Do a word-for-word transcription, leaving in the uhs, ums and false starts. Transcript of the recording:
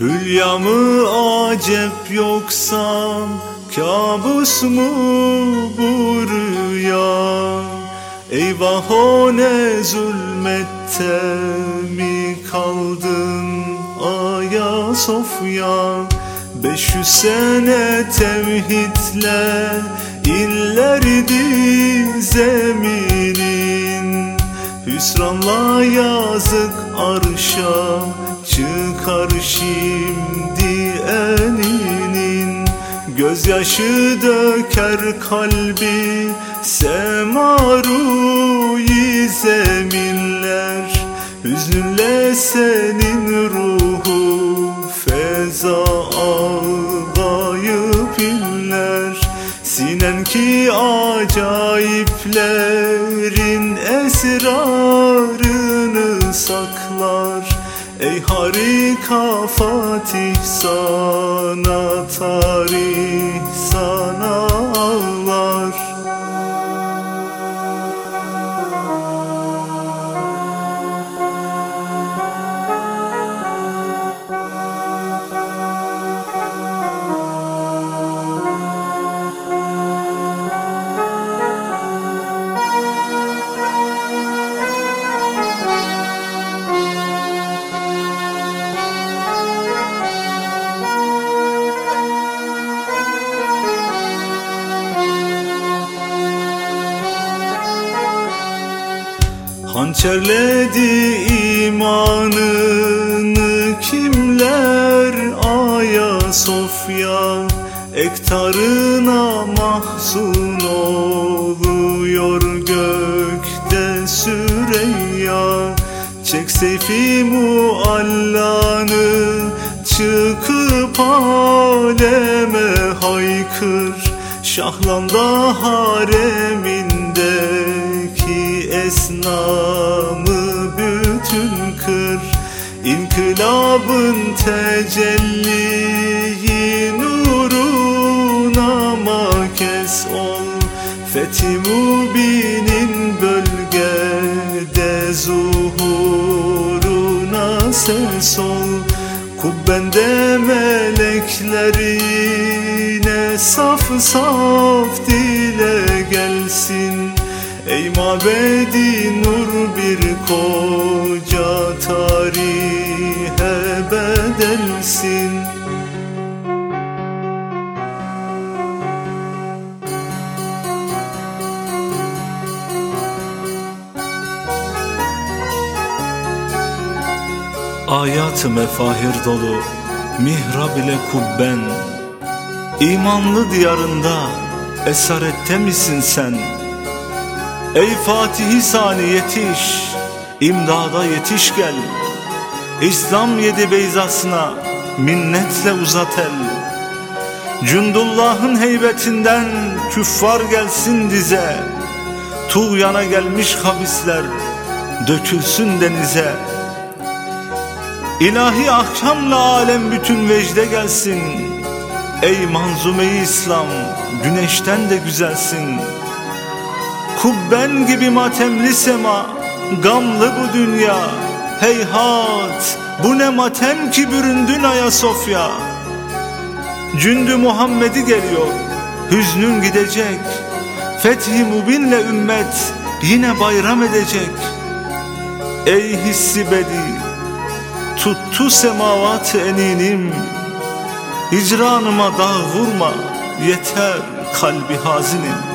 Hülya mı acep yoksa kabus mu bu rüya? Eyvah o ne zulmette mi kaldın Ayasofya? Beş yüz sene tevhidle inlerdi zeminin, hüsranla yazık arşa çıkar şimdi eninin. Gözyaşı döker kalbi semaruyi zeminler, hüzünle senin ruhu feza ağlayıp inler. Sinen ki acayiplerin esrarını saklar. Ey harika Fatih, sana tarih sana ağlar. Hançerledi imanını kimler Ayasofya? Ektarına mahzun oluyor gökte Süreyya. Çek seyfi muallanı, çıkıp aleme haykır. Şahlan'da haremindeki esnamı bütün kır. İnkılabın tecelli nuruna makes ol. Fethi Mubin'in bölgede zuhuruna ses ol. Kubbende melekler yine saf saf dile gelsin. Ey mabedi nur bir koca tarihe bedelsin. Ayat-ı mefahir dolu mihrab ile kubben, İmanlı diyarında esarette misin sen? Ey Fatih-i Sani yetiş, imdada yetiş gel. İslam yedi beyzasına minnetle uzat el. Cündullah'ın heybetinden küffar gelsin dize. Tuğyana gelmiş habisler dökülsün denize. İlahi ahkamla alem bütün vecde gelsin. Ey manzume-i İslam, güneşten de güzelsin. Kubben gibi matemli sema, gamlı bu dünya. Heyhat, bu ne matem ki büründün Ayasofya. Cündü Muhammed'i geliyor, hüznün gidecek. Fethi Mubin'le ümmet yine bayram edecek. Ey hissi bedi, tuttu semavat eninim. Hicranıma dağ vurma, yeter kalbi hazinim.